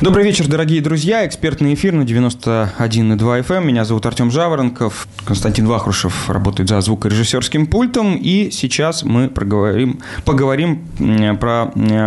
Добрый вечер, дорогие друзья. Экспертный эфир на 91,2 FM. Меня зовут Артем Жаворонков. Константин Вахрушев работает за звукорежиссерским пультом. И сейчас мы поговорим про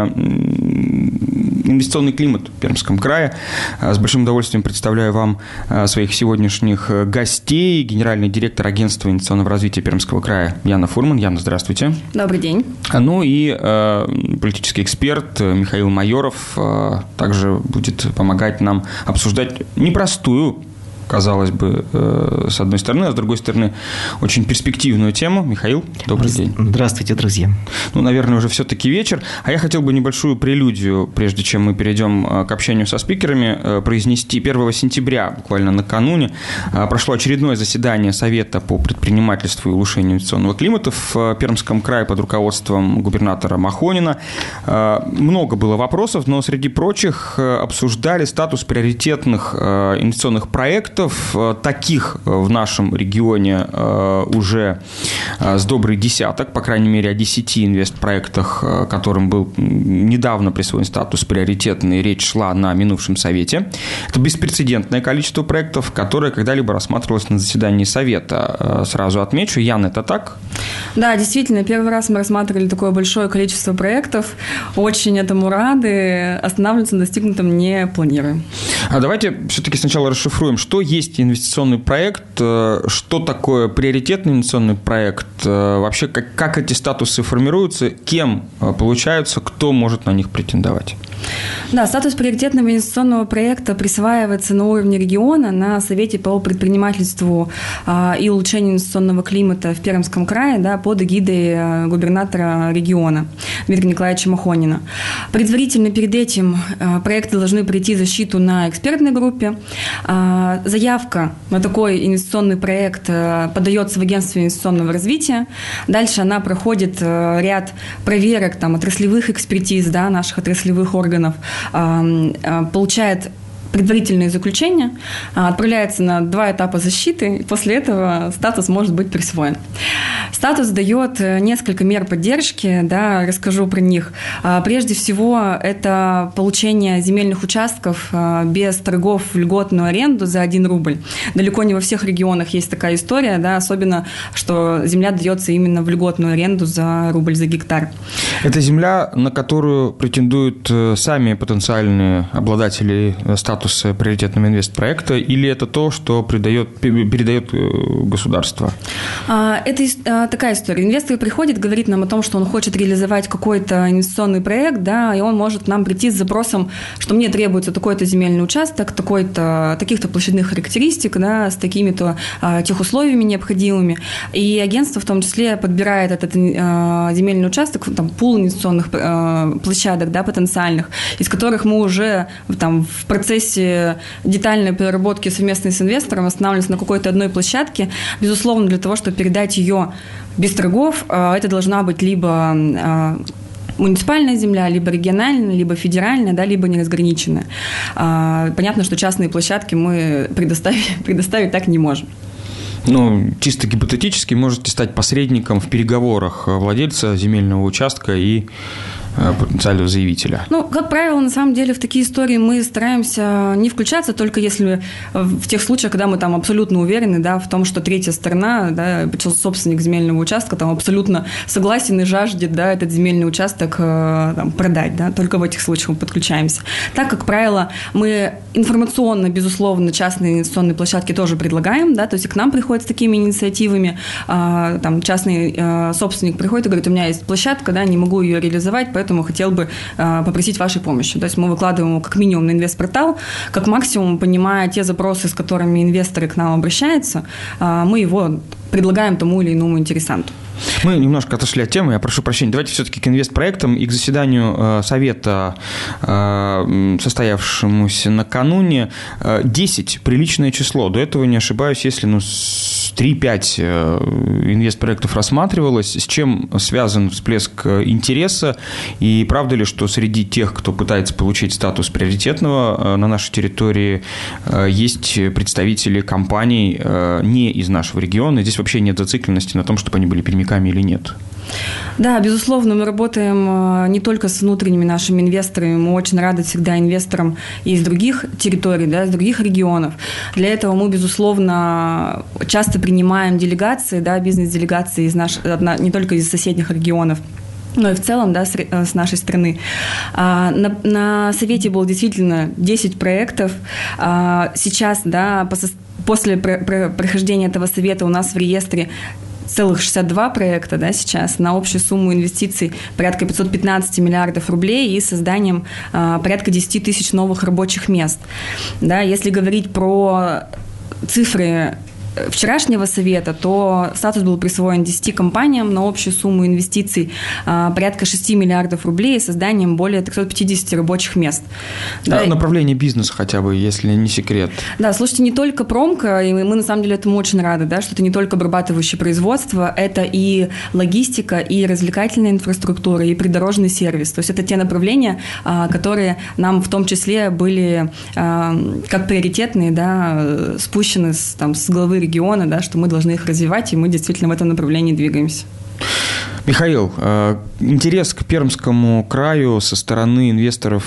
инвестиционный климат в Пермском крае. С большим удовольствием представляю вам своих сегодняшних гостей. Генеральный директор Агентства инвестиционного развития Пермского края Яна Фурман. Яна, здравствуйте. Добрый день. Ну и политический эксперт Михаил Майоров также будет помогать нам обсуждать непростую, казалось бы, с одной стороны, а с другой стороны, очень перспективную тему. Михаил, добрый день. Здравствуйте, друзья. Ну, наверное, уже все-таки вечер. А я хотел бы небольшую прелюдию, прежде чем мы перейдем к общению со спикерами, произнести. 1 сентября, буквально накануне, прошло очередное заседание Совета по предпринимательству и улучшению инвестиционного климата в Пермском крае под руководством губернатора Махонина. Много было вопросов, но среди прочих обсуждали статус приоритетных инвестиционных проектов. Таких в нашем регионе уже с добрый десяток, по крайней мере, о 10 инвестпроектах, которым был недавно присвоен статус приоритетный, речь шла на минувшем совете. Это беспрецедентное количество проектов, которое когда-либо рассматривалось на заседании совета. Сразу отмечу, Ян, это так? Да, действительно, первый раз мы рассматривали такое большое количество проектов. Очень этому рады. Останавливаться на достигнутом не планируем. А давайте все-таки сначала расшифруем, что есть инвестиционный проект, что такое приоритетный инвестиционный проект, вообще как эти статусы формируются, кем получаются, кто может на них претендовать. Да, статус приоритетного инвестиционного проекта присваивается на уровне региона на Совете по предпринимательству и улучшению инвестиционного климата в Пермском крае, да, под эгидой губернатора региона Дмитрия Николаевича Махонина. Предварительно перед этим проекты должны пройти защиту на экспертной группе. Заявка на такой инвестиционный проект подается в Агентство инвестиционного развития. Дальше она проходит ряд проверок отраслевых экспертиз, да, наших отраслевых органов, получает предварительное заключение, отправляется на 2 этапа защиты, и после этого статус может быть присвоен. Статус дает несколько мер поддержки, да, расскажу про них. Прежде всего, это получение земельных участков без торгов в льготную аренду за 1 рубль. Далеко не во всех регионах есть такая история, да, особенно, что земля дается именно в льготную аренду за рубль за гектар. Это земля, на которую претендуют сами потенциальные обладатели статуса приоритетного инвестпроекта, или это то, что передает государство? Это такая история. Инвестор приходит, говорит нам о том, что он хочет реализовать какой-то инвестиционный проект, да, и он может к нам прийти с запросом, что мне требуется такой-то земельный участок, таких-то площадных характеристик, да, с такими-то техусловиями необходимыми. И агентство в том числе подбирает этот земельный участок, пул инвестиционных площадок, да, потенциальных, из которых мы уже в процессе детальной переработки совместно с инвестором останавливаемся на какой-то одной площадке. Безусловно, для того, чтобы передать ее без торгов, это должна быть либо муниципальная земля, либо региональная, либо федеральная, да, либо неразграниченная. Понятно, что частные площадки мы предоставить так не можем. Чисто гипотетически можете стать посредником в переговорах владельца земельного участка и потенциального заявителя. Как правило, на самом деле в такие истории мы стараемся не включаться, только если в тех случаях, когда мы абсолютно уверены, да, в том, что третья сторона, да, собственник земельного участка абсолютно согласен и жаждет, да, этот земельный участок продать, да, только в этих случаях мы подключаемся. Так, как правило, мы информационно, безусловно, частные инвестиционные площадки тоже предлагаем, да, то есть к нам приходят с такими инициативами, частный собственник приходит и говорит: у меня есть площадка, да, не могу ее реализовать, поэтому хотел бы попросить вашей помощи. То есть мы выкладываем его как минимум на инвестпортал, как максимум, понимая те запросы, с которыми инвесторы к нам обращаются, мы его предлагаем тому или иному интересанту. Мы немножко отошли от темы, я прошу прощения. Давайте все-таки к инвестпроектам и к заседанию совета, состоявшемуся накануне. 10 – приличное число. До этого, не ошибаюсь, если 3-5 инвестпроектов рассматривалось. С чем связан всплеск интереса? И правда ли, что среди тех, кто пытается получить статус приоритетного на нашей территории, есть представители компаний не из нашего региона? Здесь вообще нет зацикленности на том, чтобы они были пермяками. прямиками или нет? Да, безусловно, мы работаем не только с внутренними нашими инвесторами, мы очень рады всегда инвесторам из других территорий, да, из других регионов. Для этого мы, безусловно, часто принимаем делегации, да, бизнес-делегации не только из соседних регионов, но и в целом, да, с нашей страны. На совете было действительно 10 проектов. Сейчас, да, после прохождения этого совета у нас в реестре целых 62 проекта, да, сейчас на общую сумму инвестиций порядка 515 миллиардов рублей и созданием порядка 10 тысяч новых рабочих мест. Да, если говорить про цифры вчерашнего совета, то статус был присвоен 10 компаниям на общую сумму инвестиций порядка 6 миллиардов рублей и созданием более 350 рабочих мест. Да, направление бизнеса хотя бы, если не секрет. Да, слушайте, не только промка, и мы на самом деле этому очень рады, да, что это не только обрабатывающее производство, это и логистика, и развлекательная инфраструктура, и придорожный сервис. То есть это те направления, которые нам в том числе были как приоритетные, да, спущены с главы региона, да, что мы должны их развивать, и мы действительно в этом направлении двигаемся. Михаил, интерес к Пермскому краю со стороны инвесторов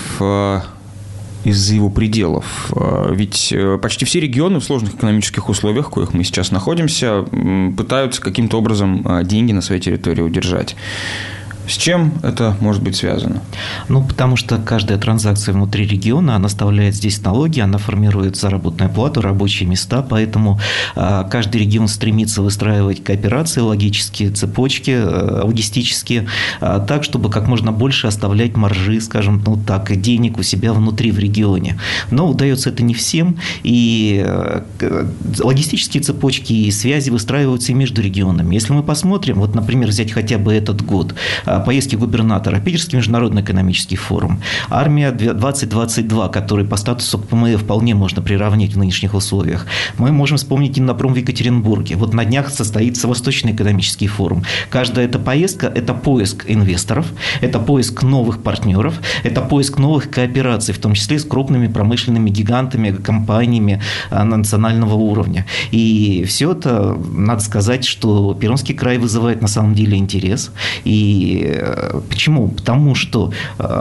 из его пределов. Ведь почти все регионы в сложных экономических условиях, в коих мы сейчас находимся, пытаются каким-то образом деньги на своей территории удержать. С чем это может быть связано? Потому что каждая транзакция внутри региона, она оставляет здесь налоги, она формирует заработную плату, рабочие места, поэтому каждый регион стремится выстраивать кооперации, логические цепочки, логистические, так, чтобы как можно больше оставлять маржи, скажем, денег у себя внутри в регионе. Но удается это не всем, и логистические цепочки и связи выстраиваются и между регионами. Если мы посмотрим, например, взять хотя бы этот год, поездки губернатора, Питерский международный экономический форум, Армия-2022, который по статусу КПМЭ вполне можно приравнять в нынешних условиях. Мы можем вспомнить Иннопром в Екатеринбурге. На днях состоится Восточный экономический форум. Каждая эта поездка – это поиск инвесторов, это поиск новых партнеров, это поиск новых коопераций, в том числе с крупными промышленными гигантами, компаниями национального уровня. И все это, надо сказать, что Пермский край вызывает на самом деле интерес. И почему? Потому что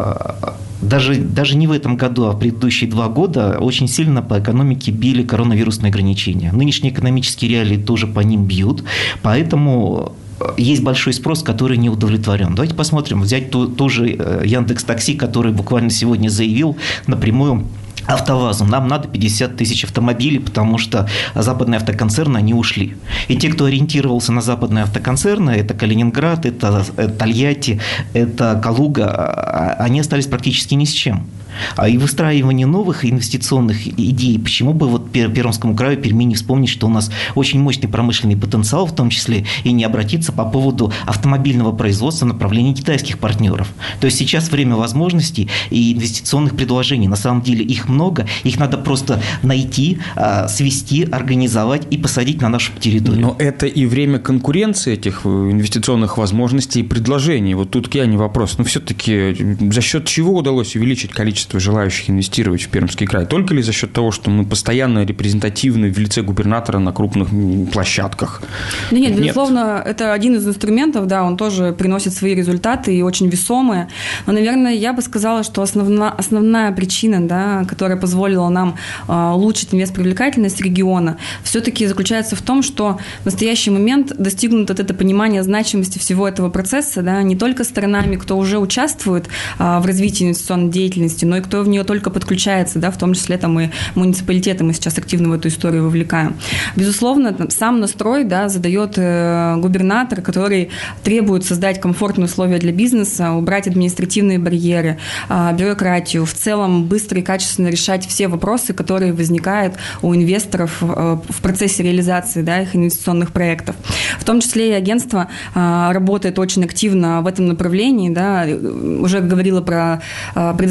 даже не в этом году, а в предыдущие 2 года очень сильно по экономике били коронавирусные ограничения. Нынешние экономические реалии тоже по ним бьют, поэтому есть большой спрос, который не удовлетворен. Давайте посмотрим, взять ту же Яндекс.Такси, который буквально сегодня заявил напрямую АвтоВАЗу: нам надо 50 тысяч автомобилей, потому что западные автоконцерны, они ушли. И те, кто ориентировался на западные автоконцерны, это Калининград, это Тольятти, это Калуга, они остались практически ни с чем. И выстраивание новых инвестиционных идей, почему бы Пермскому краю, Перми не вспомнить, что у нас очень мощный промышленный потенциал, в том числе, и не обратиться по поводу автомобильного производства в направлении китайских партнеров. То есть сейчас время возможностей и инвестиционных предложений. На самом деле их много, их надо просто найти, свести, организовать и посадить на нашу территорию. Но это и время конкуренции этих инвестиционных возможностей и предложений. Тут я не вопрос. Но все-таки за счет чего удалось увеличить количество желающих инвестировать в Пермский край? Только ли за счет того, что мы постоянно репрезентативны в лице губернатора на крупных площадках? Да нет, безусловно, это один из инструментов, да, он тоже приносит свои результаты и очень весомые. Но, наверное, я бы сказала, что основная причина, да, которая позволила нам улучшить инвестпривлекательность региона, все-таки заключается в том, что в настоящий момент достигнуто это понимание значимости всего этого процесса, да, не только сторонами, кто уже участвует в развитии инвестиционной деятельности, но и кто в нее только подключается, да, в том числе и муниципалитеты мы сейчас активно в эту историю вовлекаем. Безусловно, сам настрой, да, задает губернатор, который требует создать комфортные условия для бизнеса, убрать административные барьеры, бюрократию, в целом быстро и качественно решать все вопросы, которые возникают у инвесторов в процессе реализации, да, их инвестиционных проектов. В том числе и агентство работает очень активно в этом направлении, да, уже говорила про предоставление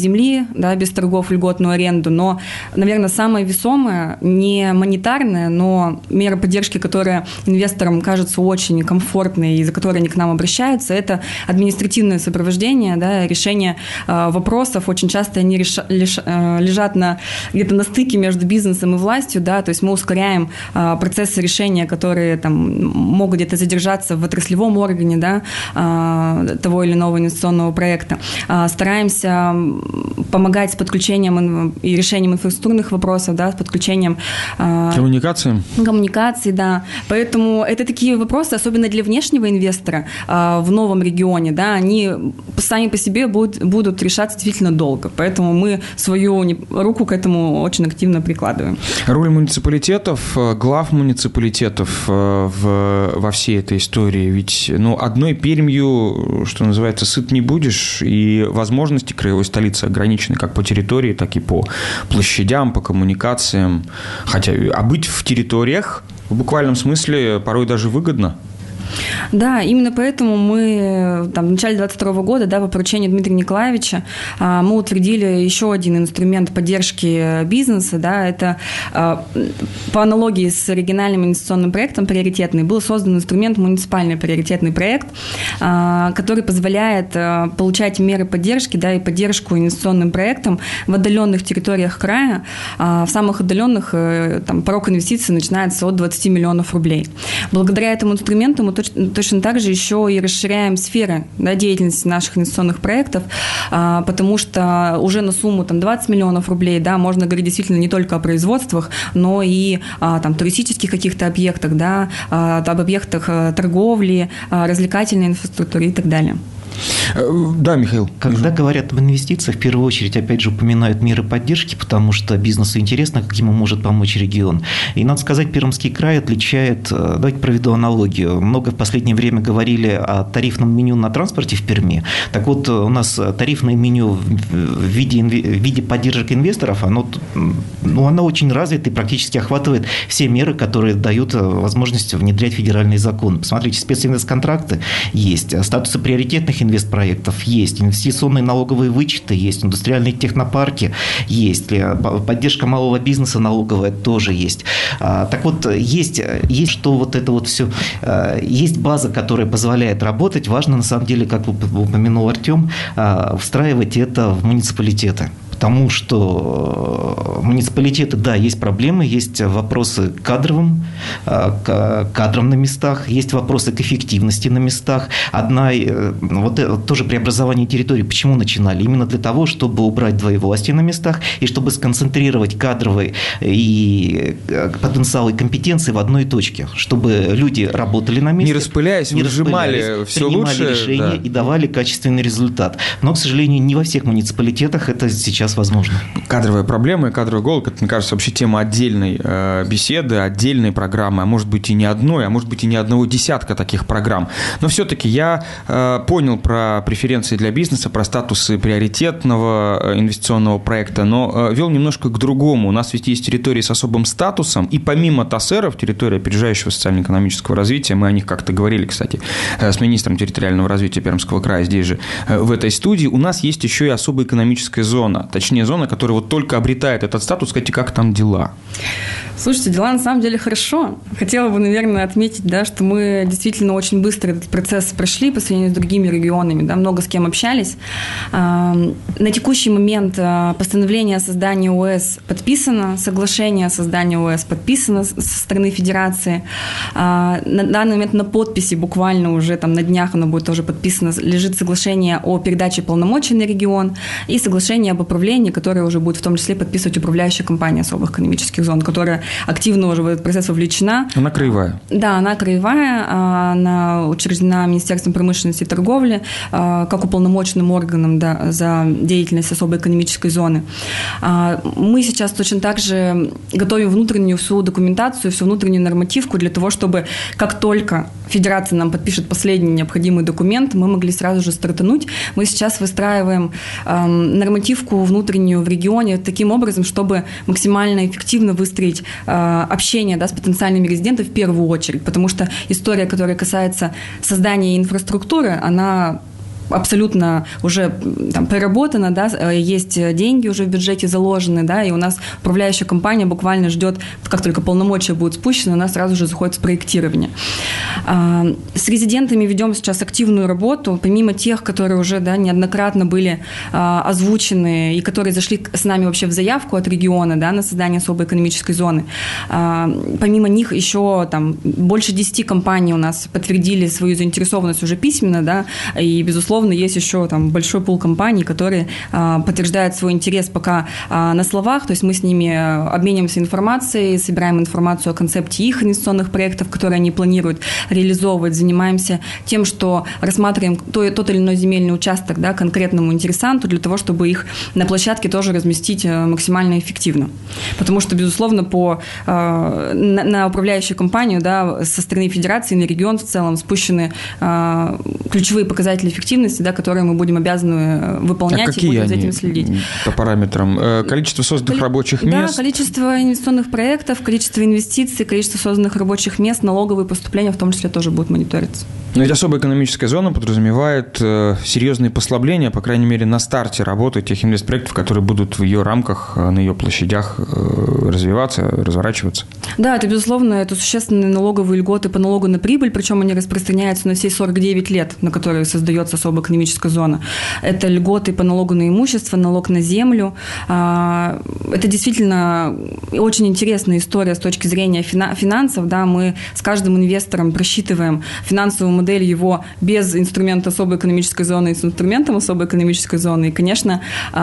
земли, да, без торгов, льготную аренду, но, наверное, самое весомое, не монетарное, но мера поддержки, которая инвесторам кажется очень комфортной и за которой они к нам обращаются, это административное сопровождение, да, решение вопросов. Очень часто они лежат где-то на стыке между бизнесом и властью, да, то есть мы ускоряем процессы решения, которые там могут где-то задержаться в отраслевом органе, да, того или иного инвестиционного проекта. Стараемся помогать с подключением и решением инфраструктурных вопросов, да, с подключением коммуникации, да. Поэтому это такие вопросы, особенно для внешнего инвестора в новом регионе, да, они сами по себе будут решаться действительно долго. Поэтому мы свою руку к этому очень активно прикладываем. Роль муниципалитетов, глав муниципалитетов во всей этой истории. Ведь одной Пермью, что называется, сыт не будешь, и возможности краевой столицы ограничены как по территории, так и по площадям, по коммуникациям. Хотя быть в территориях в буквальном смысле порой даже выгодно. Да, именно поэтому мы в начале 2022 года, да, по поручению Дмитрия Николаевича мы утвердили еще один инструмент поддержки бизнеса. Да, это по аналогии с региональным инвестиционным проектом приоритетный был создан инструмент муниципальный приоритетный проект, который позволяет получать меры поддержки, да, и поддержку инвестиционным проектам в отдаленных территориях края. В самых отдаленных порог инвестиций начинается от 20 миллионов рублей. Благодаря этому инструменту мы точно так же еще и расширяем сферы, да, деятельности наших инвестиционных проектов, потому что уже на сумму 20 миллионов рублей, да, можно говорить действительно не только о производствах, но и туристических каких-то объектах, да, об объектах торговли, развлекательной инфраструктуры и так далее. Да, Михаил. Когда говорят об инвестициях, в первую очередь, опять же, упоминают меры поддержки, потому что бизнесу интересно, как ему может помочь регион. И, надо сказать, Пермский край отличает, давайте проведу аналогию, много в последнее время говорили о тарифном меню на транспорте в Перми. Так вот, у нас тарифное меню в виде поддержек инвесторов, оно очень развито и практически охватывает все меры, которые дают возможность внедрять федеральный закон. Посмотрите, специнвестконтракты есть, статусы приоритетных инвестпроектов есть, инвестиционные налоговые вычеты есть, индустриальные технопарки есть, поддержка малого бизнеса налоговая тоже есть. Так вот, есть что вот это вот все, есть база, которая позволяет работать. Важно, на самом деле, как упомянул Артем, встраивать это в муниципалитеты. Потому что муниципалитеты, да, есть проблемы, есть вопросы к кадрам на местах, есть вопросы к эффективности на местах. Тоже преобразование территории. Почему начинали? Именно для того, чтобы убрать двоевластие на местах и чтобы сконцентрировать кадровый и потенциал и компетенции в одной точке, чтобы люди работали на месте. Не распыляясь, выжимали все лучше. Принимали решения, да, и давали качественный результат. Но, к сожалению, не во всех муниципалитетах это сейчас возможно. Кадровая проблема и кадровый голод, это, мне кажется, вообще тема отдельной беседы, отдельной программы, а может быть и не одной, а может быть и не одного десятка таких программ. Но все-таки я понял про преференции для бизнеса, про статусы приоритетного инвестиционного проекта, но вел немножко к другому. У нас ведь есть территории с особым статусом, и помимо ТАСЭРов, территория опережающего социально-экономического развития, мы о них как-то говорили, кстати, с министром территориального развития Пермского края здесь же, в этой студии, у нас есть еще и особая экономическая зона. Точнее, зона, которая вот только обретает этот статус. Скажите, как там дела? Слушайте, дела на самом деле хорошо. Хотела бы, наверное, отметить, да, что мы действительно очень быстро этот процесс прошли по сравнению с другими регионами, да, много с кем общались. На текущий момент постановление о создании ОС подписано, соглашение о создании ОС подписано со стороны Федерации. На данный момент на подписи буквально уже на днях оно будет тоже подписано, лежит соглашение о передаче полномочий на регион и соглашение об управлении, которое уже будет в том числе подписывать управляющая компания особых экономических зон, которая активно уже в этот процесс вовлечена. Она краевая? Да, она краевая, она учреждена Министерством промышленности и торговли как уполномоченным органом, да, за деятельность особой экономической зоны. Мы сейчас точно так же готовим внутреннюю всю документацию, всю внутреннюю нормативку для того, чтобы как только Федерация нам подпишет последний необходимый документ, мы могли сразу же стартануть. Мы сейчас выстраиваем нормативку внутреннюю в регионе таким образом, чтобы максимально эффективно выстроить общение, да, с потенциальными резидентами в первую очередь, потому что история, которая касается создания инфраструктуры, она абсолютно уже там проработано, да, есть деньги уже в бюджете заложены, да, и у нас управляющая компания буквально ждет, как только полномочия будут спущены, у нас сразу же заходит в проектирование. С резидентами ведем сейчас активную работу, помимо тех, которые уже, да, неоднократно были озвучены и которые зашли с нами вообще в заявку от региона, да, на создание особой экономической зоны. Помимо них еще там больше 10 компаний у нас подтвердили свою заинтересованность уже письменно, да, и, безусловно, есть еще там большой пул компаний, которые подтверждают свой интерес пока на словах, то есть мы с ними обмениваемся информацией, собираем информацию о концепте их инвестиционных проектов, которые они планируют реализовывать, занимаемся тем, что рассматриваем тот или иной земельный участок, да, конкретному интересанту для того, чтобы их на площадке тоже разместить максимально эффективно. Потому что, безусловно, на управляющую компанию, да, со стороны федерации, на регион в целом спущены ключевые показатели эффективности, да, которые мы будем обязаны выполнять и будем за этим следить. По параметрам? Количество созданных рабочих мест? Да, количество инвестиционных проектов, количество инвестиций, количество созданных рабочих мест, налоговые поступления в том числе тоже будут мониториться. Но ведь особая экономическая зона подразумевает серьезные послабления, по крайней мере, на старте работы тех инвестпроектов, которые будут в ее рамках, на ее площадях развиваться, разворачиваться. Да, это, безусловно, это существенные налоговые льготы по налогу на прибыль, причем они распространяются на все 49 лет, на которые создается особая экономическая зона. Это льготы по налогу на имущество, налог на землю. Это действительно очень интересная история с точки зрения финансов. Да, мы с каждым инвестором просчитываем финансовую модель его без инструмента особой экономической зоны и с инструментом особой экономической зоны. И, конечно,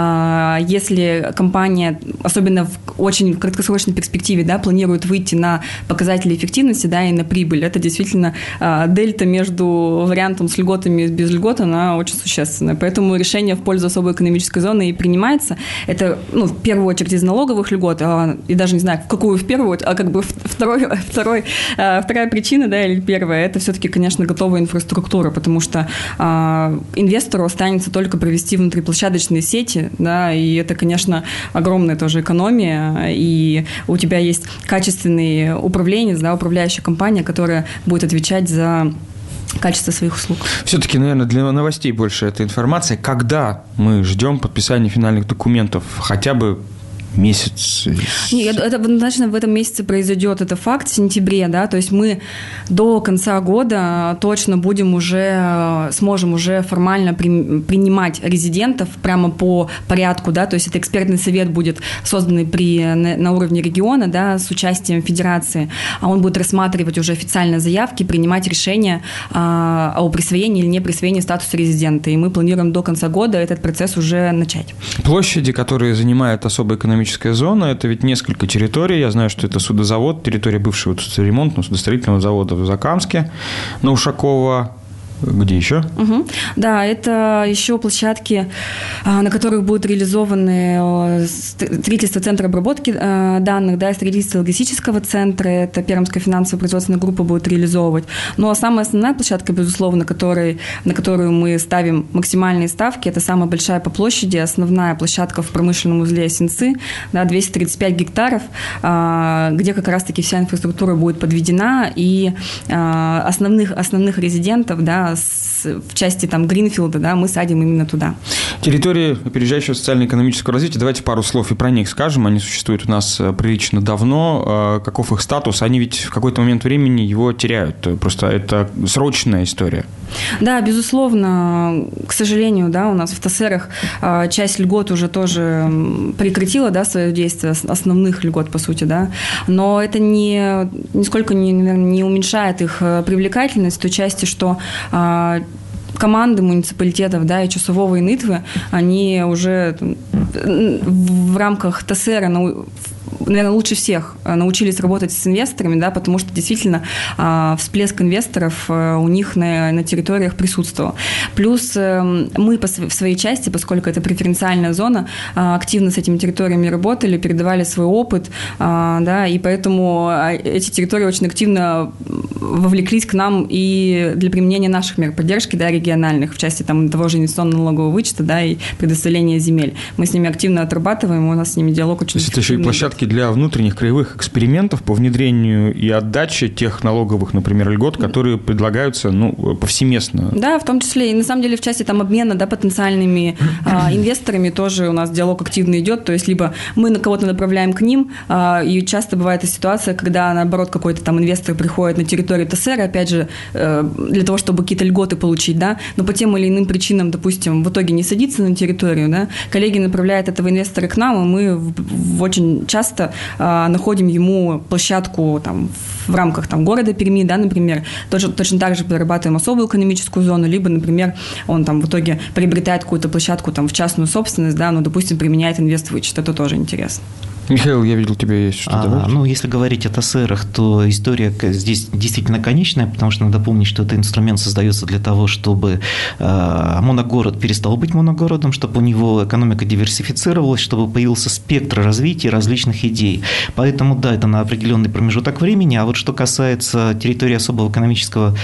если компания, особенно в очень краткосрочной перспективе, да, планирует выйти на показатели эффективности, да, и на прибыль, это действительно дельта между вариантом с льготами и без льгот, она очень существенная. Поэтому решение в пользу особой экономической зоны и принимается. Это, в первую очередь из налоговых льгот, и даже не знаю, в какую в первую, а как бы вторая причина, да, или первая, это все-таки, конечно, готовая инфраструктура, потому что инвестору останется только провести внутриплощадочные сети, да, и это, конечно, огромная тоже экономия, и у тебя есть качественный управленец, да, управляющая компания, которая будет отвечать за качество своих услуг. Все-таки, наверное, для новостей больше эта информация. Когда мы ждем подписания финальных документов? Хотя бы месяц? Нет, это однозначно в этом месяце произойдет, это факт, в сентябре, да, то есть мы до конца года точно сможем уже формально принимать резидентов прямо по порядку, да, то есть это экспертный совет будет созданный на уровне региона, да, с участием федерации, а он будет рассматривать уже официально заявки, принимать решения о присвоении или не присвоении статуса резидента, и мы планируем до конца года этот процесс уже начать. Площади, которые занимает особая экономическая зона, это ведь несколько территорий. Я знаю, что это судозавод, территория бывшего ремонтного судостроительного завода в Закамске, на Ушакова. Где еще? Угу. Да, это еще площадки, на которых будут реализованы строительство центра обработки данных, да, и строительство логистического центра, это Пермская финансово-производственная группа будет реализовывать. Ну, а самая основная площадка, безусловно, на которую мы ставим максимальные ставки, это самая большая по площади, основная площадка в промышленном узле Осинцы, да, 235 гектаров, где как раз-таки вся инфраструктура будет подведена, и основных резидентов, да, в части там Гринфилда, да, мы садим именно туда. Территории опережающего социально-экономического развития, давайте пару слов и про них скажем. Они существуют у нас прилично давно. Каков их статус? Они ведь в какой-то момент времени его теряют. Просто это срочная история. Да, безусловно. К сожалению, да, у нас в ТСРах часть льгот уже тоже прекратила, да, свое действие, основных льгот, по сути, да. Но это нисколько не уменьшает их привлекательность в той части, что команды муниципалитетов, да, и Часового, и Нытвы, они уже в рамках ТСР, наверное, лучше всех научились работать с инвесторами, да, потому что действительно всплеск инвесторов у них на территориях присутствовал. Плюс мы в своей части, поскольку это преференциальная зона, активно с этими территориями работали, передавали свой опыт, да, и поэтому эти территории очень активно вовлеклись к нам и для применения наших мер поддержки, да, региональных, в части там того же инвестиционно-налогового вычета, да, и предоставления земель. Мы с ними ними активно отрабатываем, у нас с ними диалог очень... То есть это еще и площадки для внутренних краевых экспериментов по внедрению и отдаче тех налоговых, например, льгот, которые предлагаются повсеместно. Да, в том числе. И на самом деле в части обмена потенциальными инвесторами тоже у нас диалог активно идет. То есть либо мы на кого-то направляем к ним, и часто бывает и ситуация, когда, наоборот, какой-то инвестор приходит на территорию ТСР, опять же, для того, чтобы какие-то льготы получить, да, но по тем или иным причинам, допустим, в итоге не садится на территорию, да, коллеги направляют этого инвестора к нам, и мы очень часто находим ему площадку в рамках города Перми, да, например, точно так же прорабатываем особую экономическую зону, либо, например, он в итоге приобретает какую-то площадку в частную собственность, да, допустим, применяет инвест-вычет. Это тоже интересно. Михаил, я видел, у тебя есть что добавить? Если говорить о ТСРах, то история здесь действительно конечная, потому что надо помнить, что этот инструмент создается для того, чтобы моногород перестал быть моногородом, чтобы у него экономика диверсифицировалась, чтобы появился спектр развития различных идей. Поэтому, да, это на определенный промежуток времени. А вот что касается территории особого экономического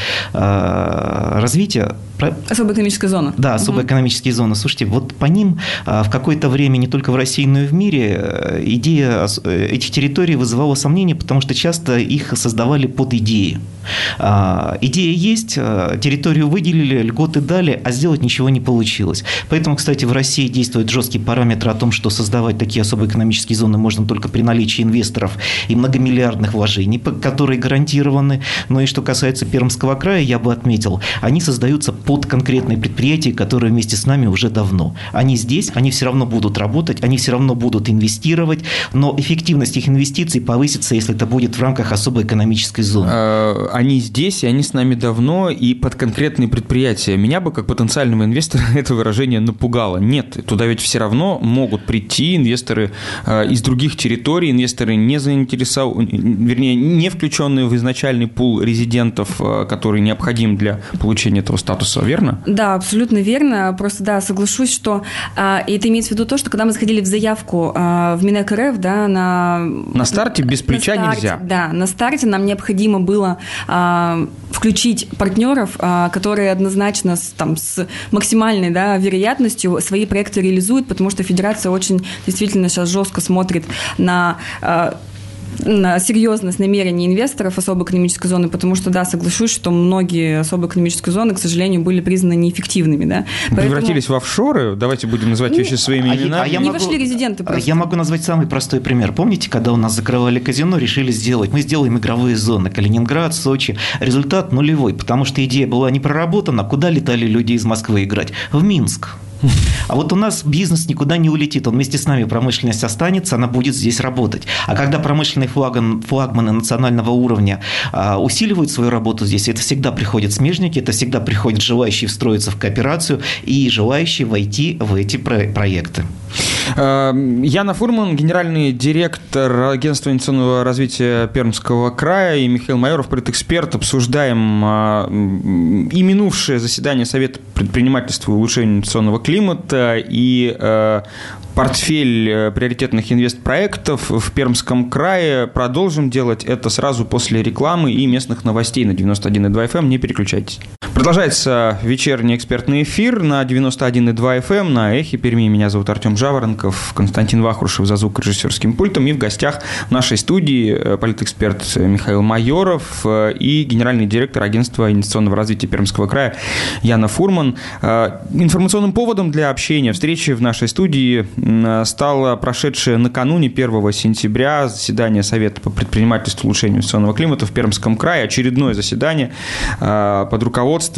развития... Особая экономическая зона. Да, особые экономические зоны. Слушайте, вот по ним в какое-то время не только в России, но и в мире идея этих территорий вызывала сомнения, потому что часто их создавали под идеи. Идея есть, территорию выделили, льготы дали, а сделать ничего не получилось. Поэтому, кстати, в России действует жесткий параметр о том, что создавать такие особые экономические зоны можно только при наличии инвесторов и многомиллиардных вложений, которые гарантированы. Но и что касается Пермского края, я бы отметил, они создаются под конкретные предприятия, которые вместе с нами уже давно. Они здесь, они все равно будут работать, они все равно будут инвестировать, но эффективность их инвестиций повысится, если это будет в рамках особой экономической зоны. Они здесь, и они с нами давно, и под конкретные предприятия. Меня бы, как потенциального инвестора, это выражение напугало. Нет, туда ведь все равно могут прийти инвесторы из других территорий, инвесторы не не включенные в изначальный пул резидентов, который необходим для получения этого статуса, верно? Да, абсолютно верно. Просто, да, соглашусь, что и это имеется в виду то, что когда мы заходили в заявку в Минэк РФ, да, на старте без плеча нельзя. Да, на старте нам необходимо было включить партнеров, которые однозначно с максимальной, да, вероятностью свои проекты реализуют, потому что федерация очень действительно сейчас жестко смотрит на серьезность намерений инвесторов особой экономической зоны, потому что, да, соглашусь, что многие особые экономические зоны, к сожалению, были признаны неэффективными. Да? Превратились в офшоры? Давайте будем называть вещи своими именами. Не вошли резиденты просто. Я могу назвать самый простой пример. Помните, когда у нас закрывали казино, решили мы сделаем игровые зоны. Калининград, Сочи. Результат нулевой, потому что идея была не проработана. Куда летали люди из Москвы играть? В Минск. А вот у нас бизнес никуда не улетит, он вместе с нами, промышленность останется, она будет здесь работать. А когда промышленные флагманы национального уровня усиливают свою работу здесь, это всегда приходят смежники, это всегда приходят желающие встроиться в кооперацию и желающие войти в эти проекты. Яна Фурман, генеральный директор Агентства инвестиционного развития Пермского края, и Михаил Майоров, политэксперт. Обсуждаем и минувшее заседание Совета предпринимательства и улучшения инвестиционного климата, и портфель приоритетных инвестпроектов в Пермском крае. Продолжим делать это сразу после рекламы и местных новостей на 91,2 FM. Не переключайтесь. Продолжается вечерний экспертный эфир на 91,2 FM на Эхе Перми. Меня зовут Артем Жаворонков, Константин Вахрушев за звукорежиссерским пультом. И в гостях в нашей студии политэксперт Михаил Майоров и генеральный директор Агентства инвестиционного развития Пермского края Яна Фурман. Информационным поводом для общения, встречи в нашей студии стало прошедшее накануне 1 сентября заседание Совета по предпринимательству и улучшению инвестиционного климата в Пермском крае. Очередное заседание под руководством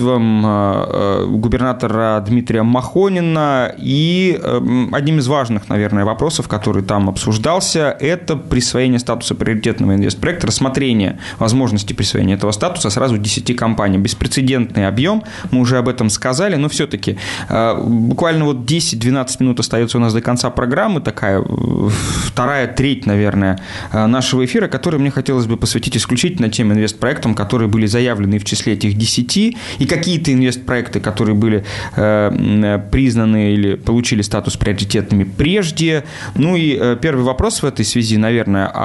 губернатора Дмитрия Махонина. И одним из важных, наверное, вопросов, который там обсуждался, это присвоение статуса приоритетного инвестпроекта, рассмотрение возможности присвоения этого статуса сразу 10 компаниям. Беспрецедентный объем, мы уже об этом сказали, но все-таки буквально 10-12 минут остается у нас до конца программы, такая вторая треть, наверное, нашего эфира, который мне хотелось бы посвятить исключительно тем инвестпроектам, которые были заявлены в числе этих 10, и какие-то инвестпроекты, которые были признаны или получили статус приоритетными прежде. Ну и первый вопрос в этой связи, наверное,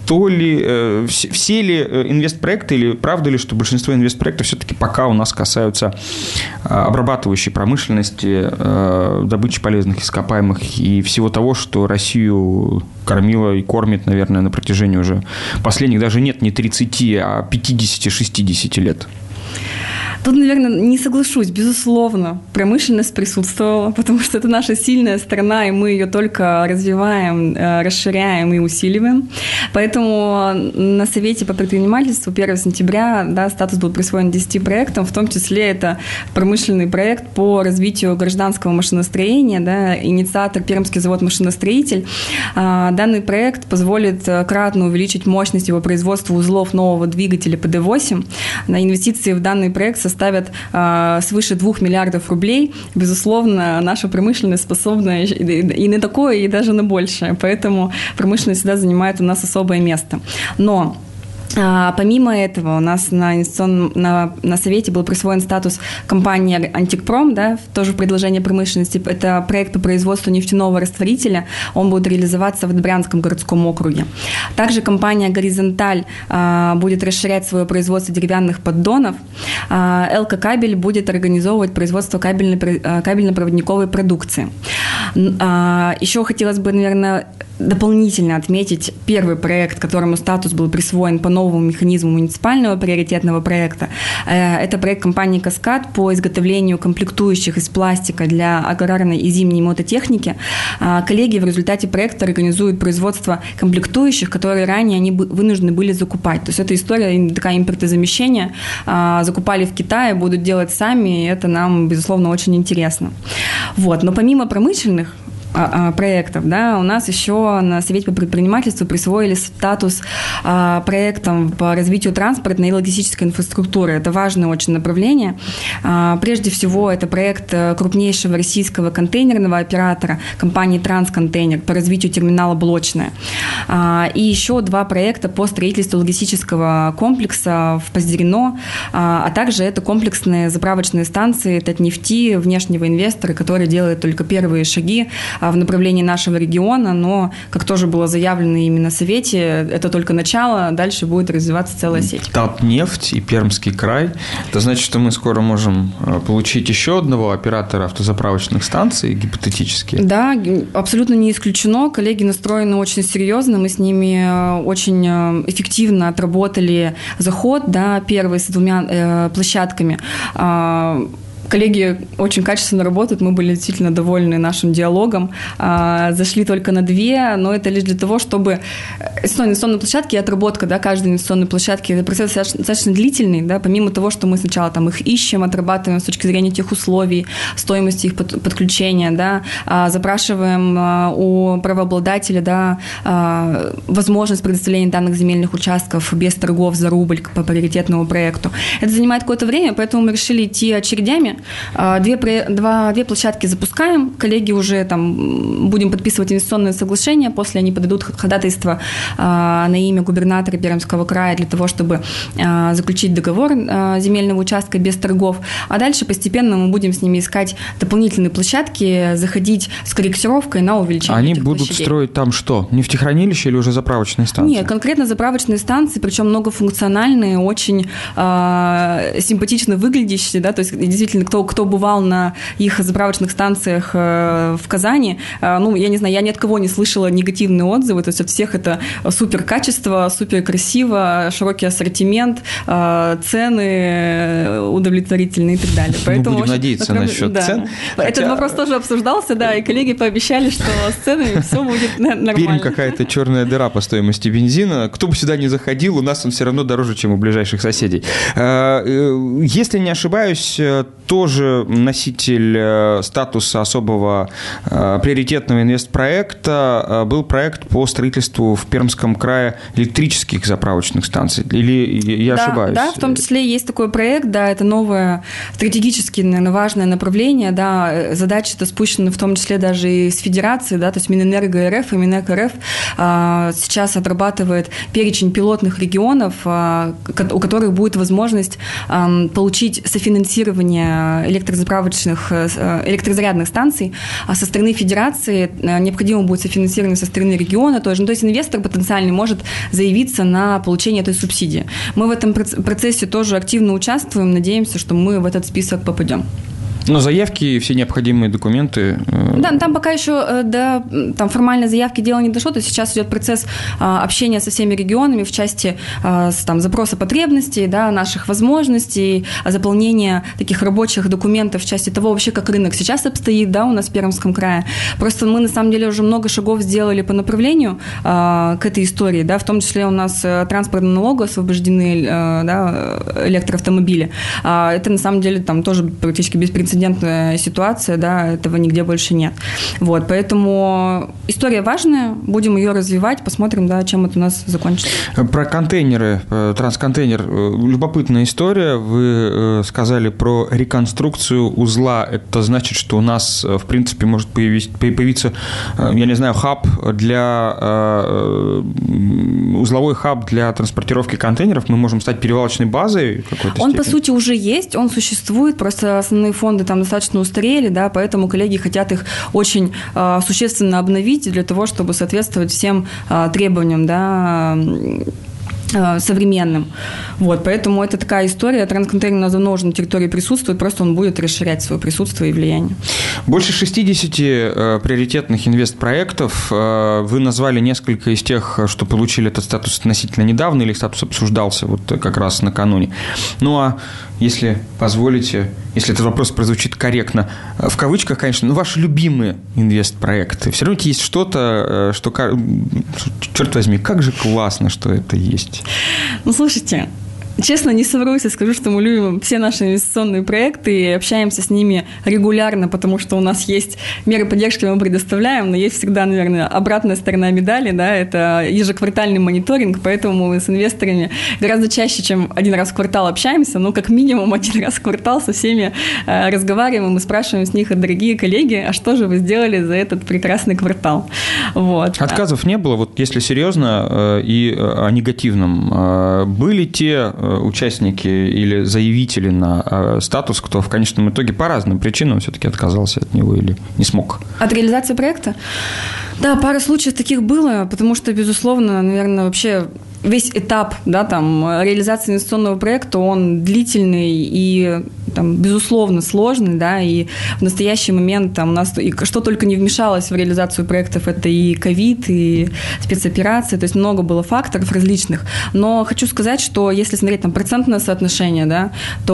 все ли инвестпроекты, или правда ли, что большинство инвестпроектов все-таки пока у нас касаются обрабатывающей промышленности, добычи полезных ископаемых и всего того, что Россию кормила и кормит, наверное, на протяжении уже последних, даже нет, не 30, а 50-60 лет? Тут, наверное, не соглашусь. Безусловно, промышленность присутствовала, потому что это наша сильная сторона, и мы ее только развиваем, расширяем и усиливаем. Поэтому на Совете по предпринимательству 1 сентября статус был присвоен 10 проектам, в том числе это промышленный проект по развитию гражданского машиностроения, инициатор Пермский завод-машиностроитель. Данный проект позволит кратно увеличить мощность его производства узлов нового двигателя ПД-8. Инвестиции в данный проект составят свыше 2 миллиардов рублей. Безусловно, наша промышленность способна и на такое, и даже на большее. Поэтому промышленность всегда занимает у нас особое место. Но помимо этого, у нас на Совете был присвоен статус компании «Антикпром», тоже в предложении промышленности. Это проект по производству нефтяного растворителя. Он будет реализоваться в Добрянском городском округе. Также компания «Горизонталь» будет расширять свое производство деревянных поддонов. ЛК-кабель будет организовывать производство кабельно-проводниковой продукции. Еще хотелось бы, наверное, дополнительно отметить первый проект, которому статус был присвоен по новому механизму муниципального приоритетного проекта. Это проект компании «Каскад» по изготовлению комплектующих из пластика для аграрной и зимней мототехники. Коллеги в результате проекта организуют производство комплектующих, которые ранее они вынуждены были закупать. То есть это история такая импортозамещения. Закупали в Китае, будут делать сами, и это нам, безусловно, очень интересно. Но помимо промышленных проектов, у нас еще на Совете по предпринимательству присвоили статус проектам по развитию транспортной и логистической инфраструктуры. Это важное очень направление. Прежде всего, это проект крупнейшего российского контейнерного оператора компании «Трансконтейнер» по развитию терминала «Блочное». И еще 2 проекта по строительству логистического комплекса в Позерино, а также это комплексные заправочные станции Татнефти, внешнего инвестора, который делает только первые шаги в направлении нашего региона, но, как тоже было заявлено именно на Совете, это только начало, дальше будет развиваться целая сеть. Татнефть и Пермский край. Это значит, что мы скоро можем получить еще одного оператора автозаправочных станций, гипотетически? Да, абсолютно не исключено. Коллеги настроены очень серьезно. Мы с ними очень эффективно отработали заход, первый с 2 площадками. Коллеги очень качественно работают, мы были действительно довольны нашим диалогом. Зашли только на 2, но это лишь для того, чтобы... Инвестиционные площадки и отработка каждой инвестиционной площадки, это процесс достаточно длительный, помимо того, что мы сначала их ищем, отрабатываем с точки зрения тех условий, стоимости их подключения, запрашиваем у правообладателя возможность предоставления данных земельных участков без торгов за рубль по приоритетному проекту. Это занимает какое-то время, поэтому мы решили идти очередями. 2 площадки запускаем, коллеги уже будем подписывать инвестиционные соглашения, после они подадут ходатайство на имя губернатора Пермского края для того, чтобы заключить договор земельного участка без торгов, а дальше постепенно мы будем с ними искать дополнительные площадки, заходить с корректировкой на увеличение. Они будут строить там что? Нефтехранилище или уже заправочные станции? Нет, конкретно заправочные станции, причем многофункциональные, очень симпатично выглядящие, то есть действительно кто бывал на их заправочных станциях в Казани, я не знаю, я ни от кого не слышала негативные отзывы, то есть от всех это супер качество, супер красиво, широкий ассортимент, цены удовлетворительные и так далее. Поэтому будем надеяться насчет цен. Этот вопрос тоже обсуждался, и коллеги пообещали, что с ценами все будет нормально. Пермь какая-то черная дыра по стоимости бензина. Кто бы сюда ни заходил, у нас он все равно дороже, чем у ближайших соседей. Если не ошибаюсь, тоже носитель статуса особого приоритетного инвестпроекта был проект по строительству в Пермском крае электрических заправочных станций. Или я ошибаюсь? Да, в том числе есть такой проект, это новое стратегически, наверное, важное направление, задачи-то спущены в том числе даже и с Федерации, то есть Минэнерго РФ и Минэк РФ сейчас отрабатывает перечень пилотных регионов, у которых будет возможность получить софинансирование электрозаправочных, электрозарядных станций со стороны федерации необходимо будет софинансирование со стороны региона тоже. Ну, то есть инвестор потенциальный может заявиться на получение этой субсидии. Мы в этом процессе тоже активно участвуем, надеемся, что мы в этот список попадем. Но заявки и все необходимые документы... Да, там пока еще до формальной заявки дело не дошло, то есть сейчас идет процесс общения со всеми регионами в части запроса потребностей, да, наших возможностей, заполнения таких рабочих документов в части того вообще, как рынок сейчас обстоит, да, у нас в Пермском крае. Просто мы, на самом деле, уже много шагов сделали по направлению к этой истории, да, в том числе у нас транспортного налога освобождены, да, электроавтомобили. Это, на самом деле, там тоже практически беспрецедентная ситуация, да, этого нигде больше нет. Вот, поэтому история важная, будем ее развивать, посмотрим, да, чем это у нас закончится. Про контейнеры, трансконтейнер, любопытная история. Вы сказали про реконструкцию узла. Это значит, что у нас, в принципе, может появиться, я не знаю, узловой хаб для транспортировки контейнеров. Мы можем стать перевалочной базой в какой-то степени. Он, по сути, уже есть, он существует, просто основные фонды там достаточно устарели, да, поэтому коллеги хотят их очень существенно обновить для того, чтобы соответствовать всем требованиям, да, современным. Вот, поэтому это такая история. Трансконтейнер у нас давно уже на территории присутствует, просто он будет расширять свое присутствие и влияние. Больше 60 приоритетных инвестпроектов. Вы назвали несколько из тех, что получили этот статус относительно недавно, или их статус обсуждался вот как раз накануне. Ну, а если позволите, если этот вопрос прозвучит корректно, в кавычках, конечно, ваши любимые инвестпроекты. Все равно есть что-то, что, черт возьми, как же классно, что это есть. Ну, слушайте, честно, не совру, если скажу, что мы любим все наши инвестиционные проекты и общаемся с ними регулярно, потому что у нас есть меры поддержки, мы предоставляем, но есть всегда, наверное, обратная сторона медали, да, это ежеквартальный мониторинг, поэтому мы с инвесторами гораздо чаще, чем один раз в квартал общаемся, но как минимум один раз в квартал со всеми разговариваем и спрашиваем с них: дорогие коллеги, а что же вы сделали за этот прекрасный квартал? Вот. Отказов не было, вот если серьезно и о негативном. Были те участники или заявители на статус, кто в конечном итоге по разным причинам все-таки отказался от него или не смог? От реализации проекта? Да, пара случаев таких было, потому что, безусловно, наверное, вообще весь этап, да, там, реализации инвестиционного проекта, он длительный и, там, безусловно, сложный, да, и в настоящий момент там, у нас что только не вмешалось в реализацию проектов, это и ковид, и спецоперации, то есть много было факторов различных, но хочу сказать, что если смотреть там процентное соотношение, да,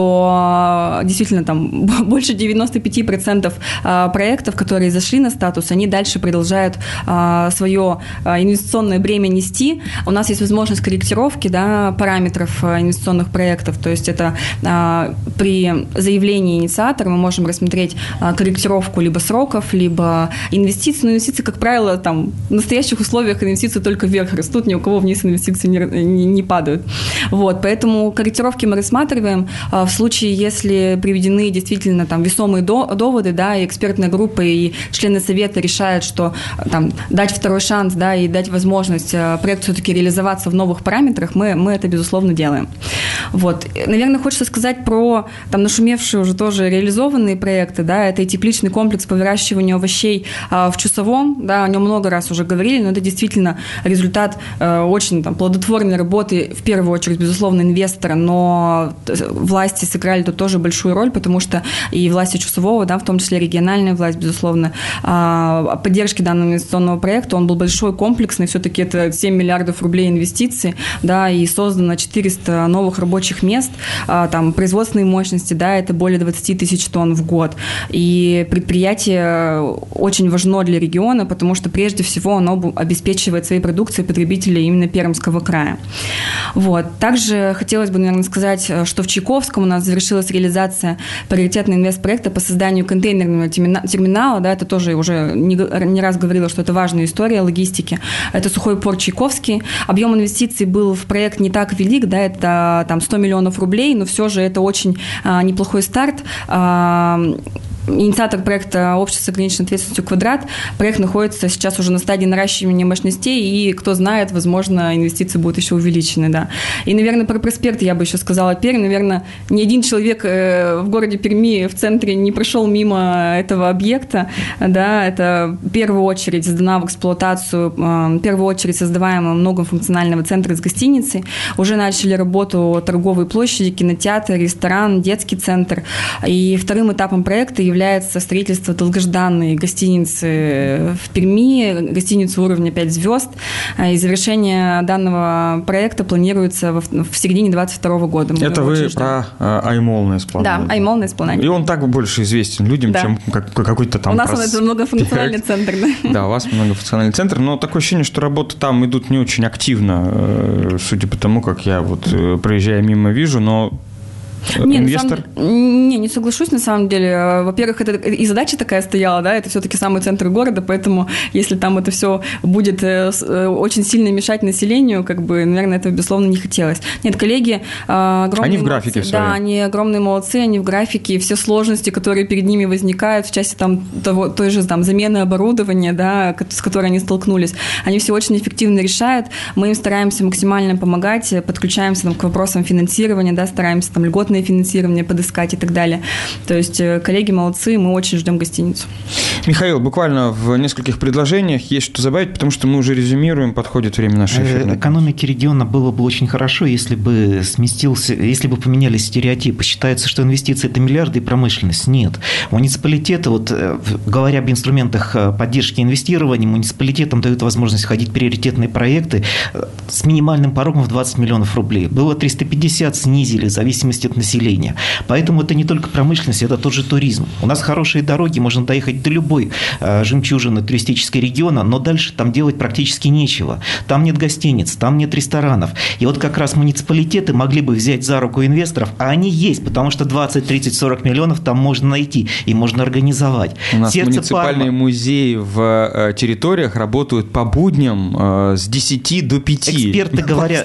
то действительно там больше 95% проектов, которые зашли на статус, они дальше продолжают свое инвестиционное бремя нести. У нас есть возможность корректировки, да, параметров инвестиционных проектов, то есть это при заявлении инициатора мы можем рассмотреть корректировку либо сроков, либо инвестиций, но инвестиции, как правило, там, в настоящих условиях инвестиции только вверх растут, ни у кого вниз инвестиции не падают. Вот, поэтому корректировки мы рассматриваем в случае, если приведены действительно там весомые доводы, да, и экспертная группа, и члены совета решают, что там дать второй шанс, да, и дать возможность проекту все-таки реализоваться в новых параметрах, мы это, безусловно, делаем. Вот. Наверное, хочется сказать про там нашумевшие уже тоже реализованные проекты, да, это и тепличный комплекс по выращиванию овощей в Чусовом, да, о нем много раз уже говорили, но это действительно результат очень там плодотворной работы, в первую очередь, безусловно, инвестора, но власти сыграли тут тоже большую роль, потому что и власти Чусового, да, в том числе региональная власть, безусловно, поддержки данного инвестиционного проекта, он был большой, комплексный, все-таки это 7 миллиардов рублей инвестиций, да, и создано 400 новых рабочих мест, там, производственные мощности, да, это более 20 тысяч тонн в год. И предприятие очень важно для региона, потому что прежде всего оно обеспечивает своей продукцией потребителей именно Пермского края. Вот. Также хотелось бы, наверное, сказать, что в Чайковском у нас завершилась реализация приоритетного инвестпроекта по созданию контейнерного терминала, да, это тоже уже не раз говорила, что это важная история логистики. Это сухой порт Чайковский. Объем инвестиций был в проект не так велик, да, это там 100 миллионов рублей, но все же это очень неплохой старт. инициатор проекта «Общество с ограниченной ответственностью «Квадрат». Проект находится сейчас уже на стадии наращивания мощностей, и, кто знает, возможно, инвестиции будут еще увеличены, да. И, наверное, про проспект я бы еще сказала. Пермь, наверное, ни один человек в городе Перми, в центре, не прошел мимо этого объекта, да. Это в первую очередь сдана в эксплуатацию, в первую очередь создаваемого многофункционального центра с гостиницей. Уже начали работу торговые площади, кинотеатр, ресторан, детский центр. И вторым этапом проекта является строительство долгожданной гостиницы в Перми, гостиницы уровня 5 звезд. И завершение данного проекта планируется в середине 2022 года. Это вы про Аймол на Эспланаде? Да, Аймол на Эспланаде. И он так больше известен людям, чем какой-то там... У нас это многофункциональный центр, да? Да, у вас многофункциональный центр, но такое ощущение, что работы там идут не очень активно, судя по тому, как я вот проезжая мимо вижу, но... Инвестор? Не соглашусь, на самом деле. Во-первых, это и задача такая стояла, да, это все-таки самый центр города, поэтому если там это все будет очень сильно мешать населению, как бы, наверное, этого, безусловно, не хотелось. Нет, коллеги огромные они в графике молодцы. Да, они огромные молодцы, они в графике, все сложности, которые перед ними возникают в части там той же там замены оборудования, да, с которой они столкнулись, они все очень эффективно решают. Мы им стараемся максимально помогать, подключаемся там к вопросам финансирования, да, стараемся там льготные финансирование подыскать и так далее. То есть коллеги молодцы, мы очень ждем гостиницу. Михаил, буквально в нескольких предложениях есть что добавить, потому что мы уже резюмируем, подходит время нашей эфирной. Экономике региона было бы очень хорошо, если бы поменялись стереотипы. Считается, что инвестиции – это миллиарды и промышленность. Нет. Муниципалитеты, вот, говоря об инструментах поддержки инвестирования, муниципалитетам дают возможность входить в приоритетные проекты с минимальным порогом в 20 миллионов рублей. Было 350, снизили в зависимости от населения. Поэтому это не только промышленность, это тот же туризм. У нас хорошие дороги, можно доехать до любой жемчужины туристического региона, но дальше там делать практически нечего. Там нет гостиниц, там нет ресторанов. И вот как раз муниципалитеты могли бы взять за руку инвесторов, а они есть, потому что 20, 30, 40 миллионов там можно найти и можно организовать. У нас муниципальные музеи в территориях работают по будням с 10 до 5. Эксперты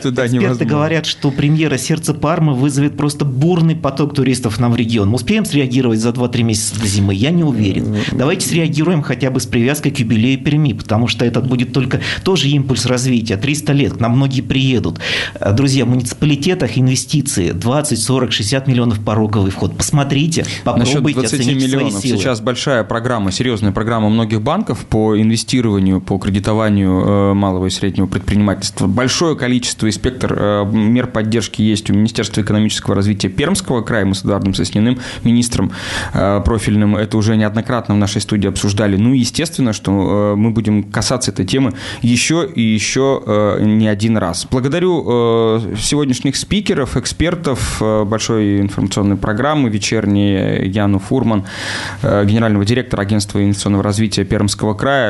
говорят, что премьера «Сердце Пармы» вызовет просто бурный поток туристов нам в регион. Мы успеем среагировать за 2-3 месяца до зимы? Я не уверен. Давайте среагируем хотя бы с привязкой к юбилею Перми, потому что это будет только тоже импульс развития. 300 лет, к нам многие приедут. Друзья, в муниципалитетах инвестиции 20, 40, 60 миллионов пороговый вход. Посмотрите, попробуйте, оцените свои силы. Сейчас большая программа, серьезная программа многих банков по инвестированию, по кредитованию малого и среднего предпринимательства. Большое количество и спектр мер поддержки есть у Министерства экономического развития Пермского края. Мы с Эдуардом Сосниным, министром профильным, это уже неоднократно в нашей студии обсуждали. Ну, естественно, что мы будем касаться этой темы еще и еще не один раз. Благодарю сегодняшних спикеров, экспертов большой информационной программы вечерней Яну Фурман, генерального директора Агентства инвестиционного развития Пермского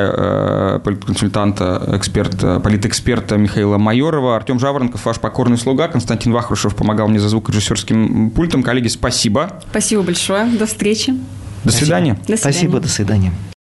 края, политконсультанта, политэксперта Михаила Майорова, Артем Жаворонков, ваш покорный слуга, Константин Вахрушев помогал мне за звукорежиссерским пультом. Коллеги, спасибо. Спасибо большое. До встречи. До свидания. Спасибо, до свидания.